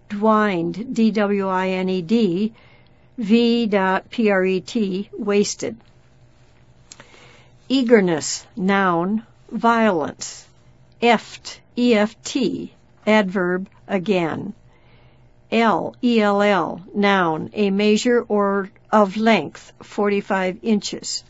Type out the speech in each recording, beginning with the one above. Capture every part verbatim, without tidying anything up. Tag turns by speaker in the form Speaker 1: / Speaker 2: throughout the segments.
Speaker 1: dwined, D W I N E D, V P R E T, wasted. Eagerness, noun, violence. Eft, E F T, adverb, again. L, E L L, noun, a measure or of length, forty-five inches.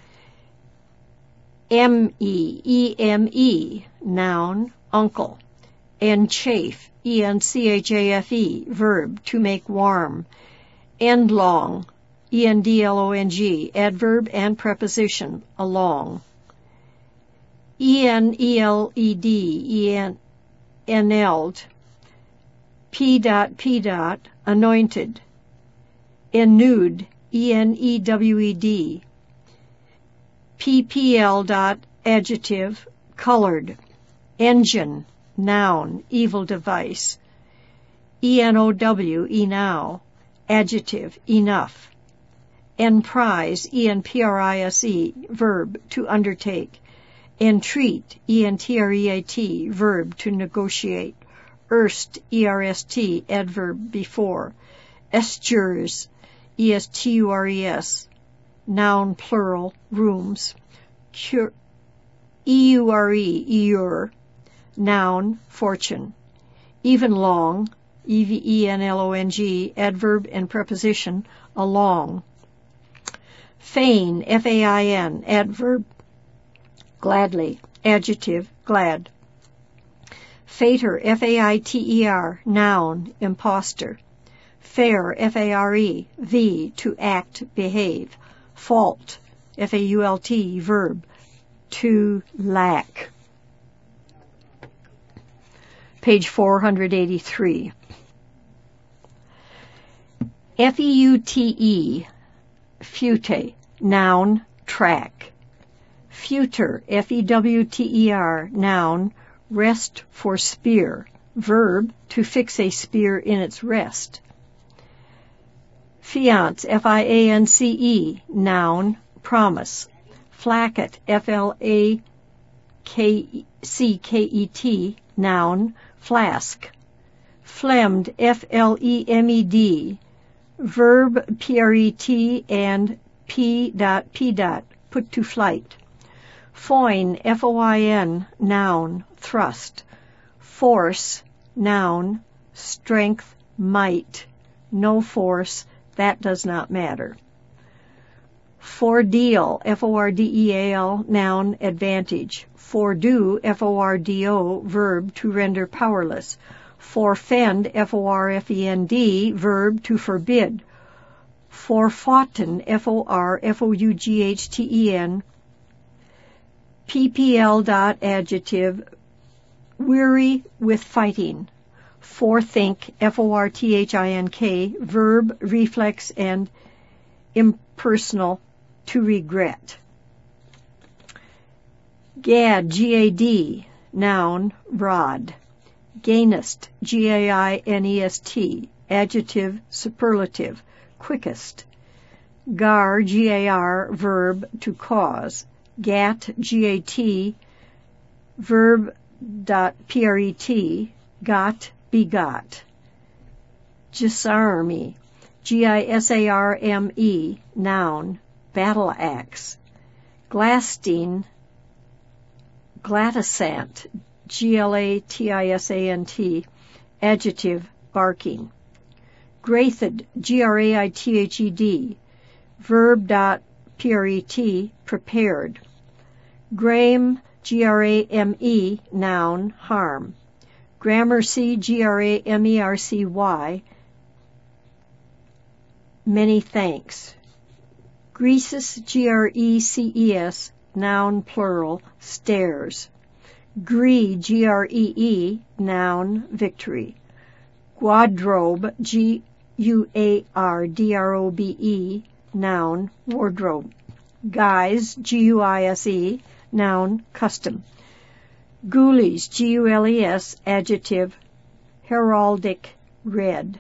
Speaker 1: M E, E M E, noun, uncle. Enchafe, E N C H A F E, verb, to make warm. Endlong, E N D L O N G, adverb and preposition, along. E N E L E D, E N, enelled. P dot P dot, anointed. Ennued, E N E W E D. P P L dot, adjective, colored. Engine, noun, evil device. E N O W, enow, adjective, enough. Emprise, E N P R I S E, verb, to undertake. Entreat, E N T R E A T, verb, to negotiate. Erst, E R S T, adverb, before. Estures, E S T U R E S, noun, plural, rooms. Cure, E U R E, eure, noun, fortune. Even long, E V E N L O N G, adverb and preposition, along. Fain, F A I N, adverb, gladly, adjective, glad. Fater, F A I T E R, noun, impostor. Fair, F A R E, V, to act, behave. Fault, F A U L T, verb, to lack. Page four hundred eighty-three. F E U T E, fute, noun, track. Futer, F E W T E R, noun, rest for spear, verb, to fix a spear in its rest. Fiance, F I A N C E, noun, promise. Flacket, F L A K C K E T, noun, flask. Phlegmed, F L E M E D, verb, P R E T, and P dot P dot, put to flight. Foin, F O I N, noun, thrust. Force, noun, strength, might. No force, that does not matter. Fordeal, F O R D E A L, noun, advantage. Fordo, F O R D O, verb, to render powerless. Forfend, F O R F E N D, verb, to forbid. Forfoughten, F O R F O U G H T E N, P P L dot, adjective, weary with fighting. Forethink, F O R T H I N K, verb, reflex, and impersonal, to regret. Gad, G A D, noun, rod. Gainest, G A I N E S T, adjective, superlative, quickest. Gar, G A R, verb, to cause. Gat, G A T, verb, dot, P R E T, got, begot. Gisarme, G I S A R M E, noun, battle axe. Glasting, glatisant, G L A T I S A N T, adjective, barking. Graethed, G R A I T H E D, verb, dot, P R E T, prepared. Grame, G R A M E, noun, harm. Gramercy, G R A M E R C Y, many thanks. Greases, G R E C E S, noun, plural, stairs. Gree, G R E E, noun, victory. Guadrobe, G U A R D R O B E, noun, wardrobe. Guise, G U I S E, noun, custom. Gules, G U L E S, adjective, heraldic, red.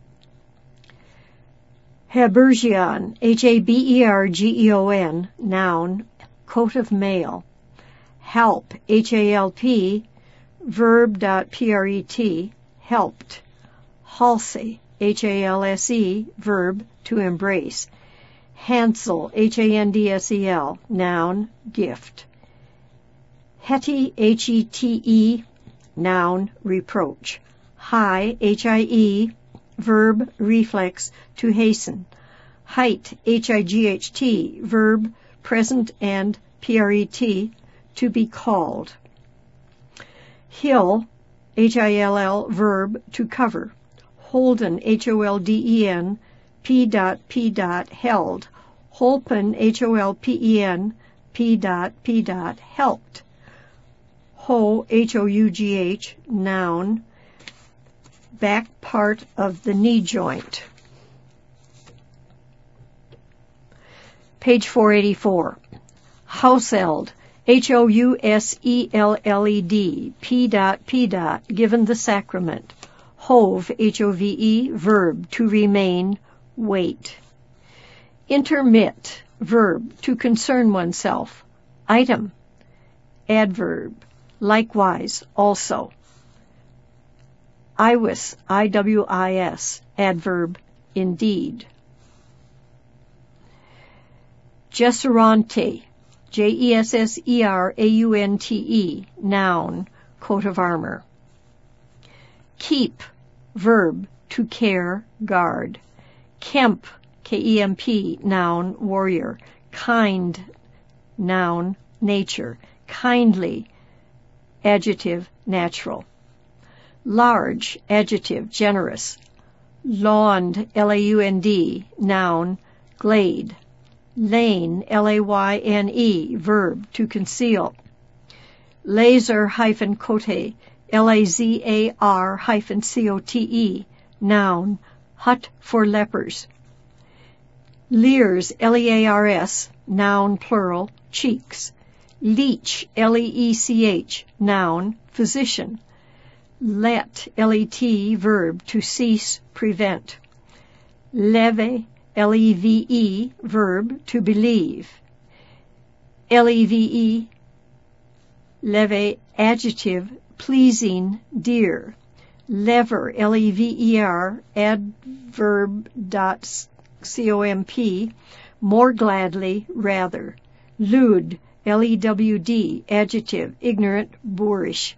Speaker 1: Habergeon, H A B E R G E O N, noun, coat of mail. Halp, H A L P, verb, dot, P R E T, helped. Halsey, H A L S E, verb, to embrace. Hansel, H A N D S E L, noun, gift. Hete, H E T E, noun, reproach. Hie, H I E, verb, reflex, to hasten. Height, H I G H T, verb, present and P R E T, to be called. Hill, H I L L, verb, to cover. Holden, H O L D E N, P. P. held. Holpen, H O L P E N, P. P. helped. Ho, H O U G H, noun, back part of the knee joint. Page four eighty-four. Houseld, H O U S E L L E D, P. P. given the sacrament. Hove, H O V E, verb, to remain, wait. Intermit, verb, to concern oneself. Item, adverb, likewise, also. Iwis, I W I S, adverb, indeed. Jesserante, J E S S E R A U N T E, noun, coat of armor. Keep, verb, to care, guard. Kemp, K E M P, noun, warrior. Kind, noun, nature. Kindly, adjective, natural. Large, adjective, generous. Lawned, L A U N D, noun, glade. Lane, L A Y N E, verb, to conceal. Laser hyphen cote, L A Z A R hyphen C O T E, noun, hut for lepers. Leers, L E A R S, noun, plural, cheeks. Leech, L E E C H, noun, physician. Let, L E T, verb, to cease, prevent. Leve, L E V E, verb, to believe. L E V E, leve, adjective, pleasing, dear. Lever, L E V E R, adverb dot C O M P, more gladly, rather. Lewd, L E W D, adjective, ignorant, boorish.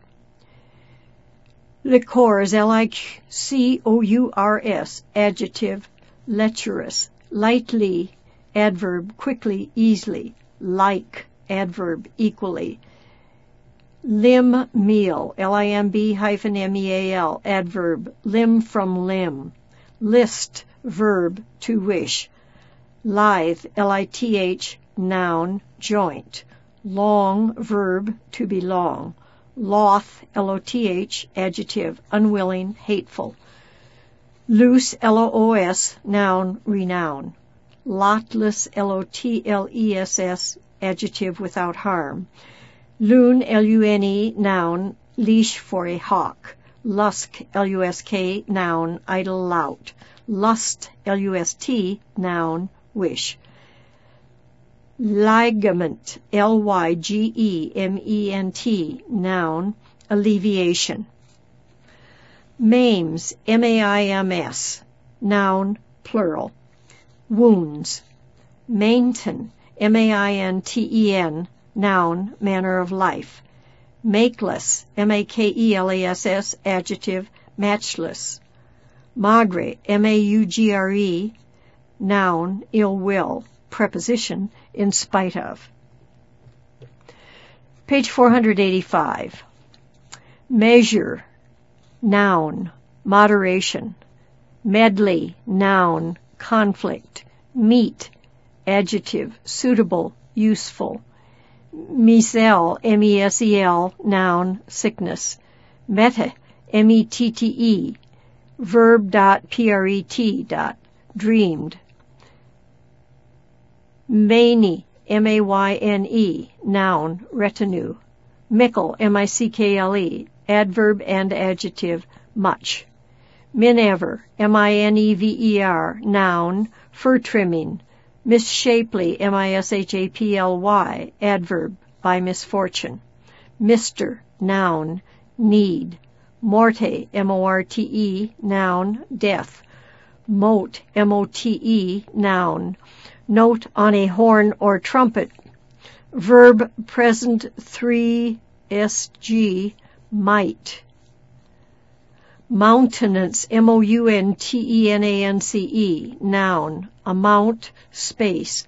Speaker 1: Liqueurs, L I C O U R S, adjective, lecherous. Lightly, adverb, quickly, easily. Like, adverb, equally. Limb meal, L I M B hyphen M E A L, adverb, limb from limb. List, verb, to wish. Lithe, L I T H, noun, joint. Long, verb, to belong. Loth, L O T H, adjective, unwilling, hateful. Loose, L O O S, noun, renown. Lotless, L O T L E S S, adjective, without harm. Loon, L U N E, noun, leash for a hawk. Lusk, L U S K, noun, idle lout. Lust, L U S T, noun, wish. Ligament, L Y G E M E N T, noun, alleviation. Maims, M A I M S, noun, plural. Wounds. Mainten, M A I N T E N, noun, manner of life. Makeless, M A K E L A S S, adjective, matchless. Magre, M A U G R E, noun, ill will, preposition, in spite of. Page four eighty-five. Measure, noun, moderation. Medley, noun, conflict. Meet, adjective, suitable, useful. Mesel, M E S E L, noun, sickness. Mete, M E T T E, verb dot P R E T dot, dreamed. Many, M A Y N E, noun, retinue. Mickle, M I C K L E, adverb and adjective, much. Minever, M I N E V E R, noun, fur trimming. Misshapely, M I S H A P L Y, adverb, by misfortune. Mister, noun, need. Morte, M O R T E, noun, death. Mote, M O T E, noun. Note on a horn or trumpet. Verb present three S G, might. Mountenance, M O U N T E N A N C E, noun, amount, space.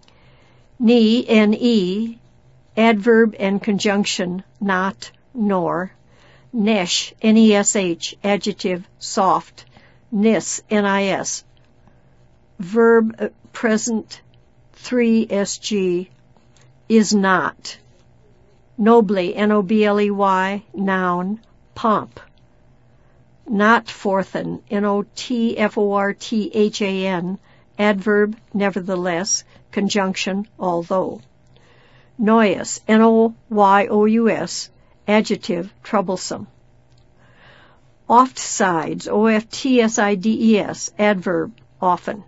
Speaker 1: Ni, N E, adverb and conjunction, not, nor. Nesh, N E S H, adjective, soft. Nis, N I S, verb present three S G, is not. Nobly, N O B L E Y, noun, pomp. Not forthan, N O T F O R T H A N, adverb, nevertheless, conjunction, although. Noyous, N O Y O U S, adjective, troublesome. Oft sides, O F T S I D E S, adverb, often.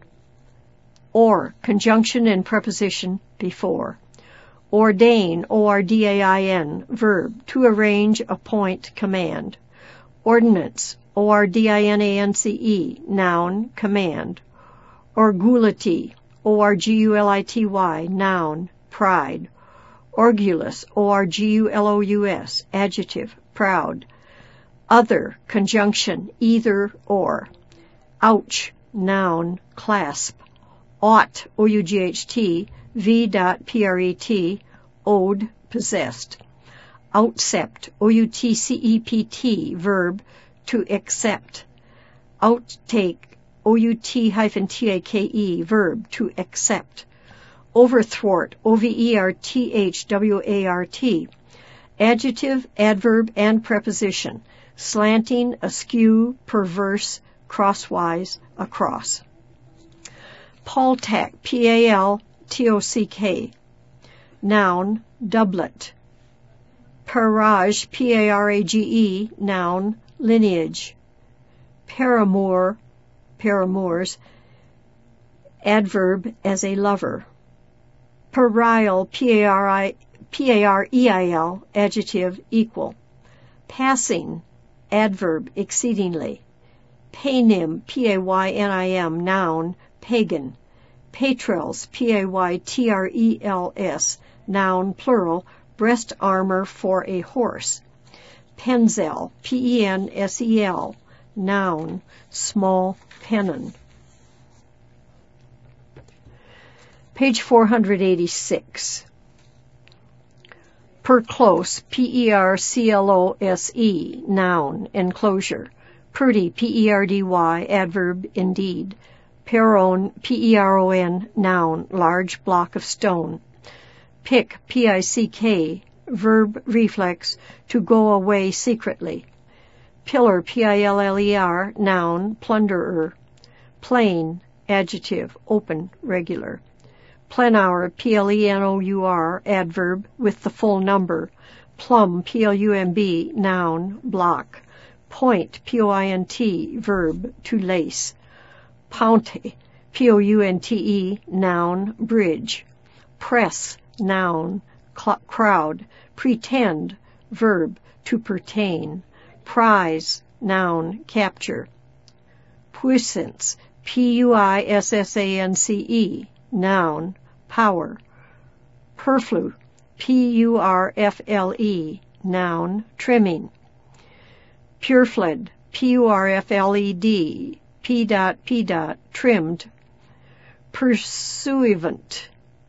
Speaker 1: Or, conjunction and preposition, before. Ordain, O R D A I N, verb, to arrange, appoint, command. Ordinance, O R D I N A N C E, noun, command. Orgulity, O R G U L I T Y, noun, pride. Orgulous, O R G U L O U S, adjective, proud. Other, conjunction, either, or. Ouch, noun, clasp. Ought, O U G H T, V dot P R E T, owed, possessed. Outcept, O U T C E P T, verb, to accept. Outtake, O U T hyphen T A K E, verb, to accept. Overthwart, O V E R T H W A R T, adjective, adverb, and preposition, slanting, askew, perverse, crosswise, across. Paltack, P A L T O C K, noun, doublet. Parage, P A R A G E, noun, lineage. Paramour, paramours, adverb, as a lover. Parial, P A R I, P A R E I L, adjective, equal. Passing, adverb, exceedingly. Paynim, P A Y N I M, noun, pagan. Patrels, P A Y T R E L S, noun, plural, breast armor for a horse. Penzel, P E N S E L, noun, small pennon. Page four hundred eighty-six. Perclose, P E R C L O S E, noun, enclosure. Purdy, P E R D Y, adverb, indeed. Peron, P E R O N, noun, large block of stone. Pick, P I C K, verb reflex, to go away secretly. Pillar, P I L L E R, noun, plunderer. Plain, adjective, open, regular. Plenour, P L E N O U R, adverb, with the full number. Plumb, P L U M B, noun, block. Point, P O I N T, verb, to lace. Pounte, P O U N T E, noun, bridge. Press, noun, crowd. Pretend, verb, to pertain. Prize, noun, capture. Puissance, P U I S S A N C E, noun, power. Purflew, P U R F L E, noun, trimming. Purfled, P U R F L E D, P dot P dot, trimmed. Pursuivant,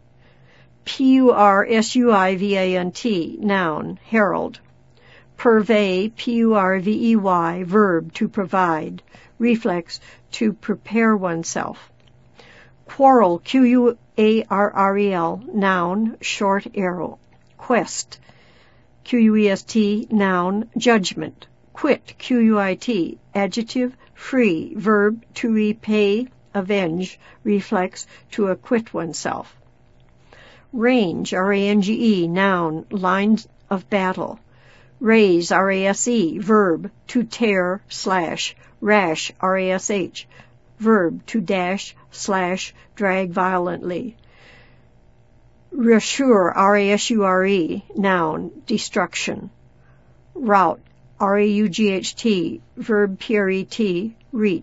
Speaker 1: P U R S U I V A N T, noun, herald. Purvey, P U R V E Y, verb, to provide. Reflex, to prepare oneself. Quarrel, Q U A R R E L, noun, short arrow. Quest, Q U E S T, noun, judgment. Quit, Q U I T, adjective, free, verb, to repay, avenge, reflex, to acquit oneself. Range, R A N G E, noun, line of battle. Raise, R A S E, verb, to tear, slash. Rash, R A S H, verb, to dash, slash, drag violently. Rasure, R A S U R E, noun, destruction. Route, R A U G H T, verb P R E T, reach.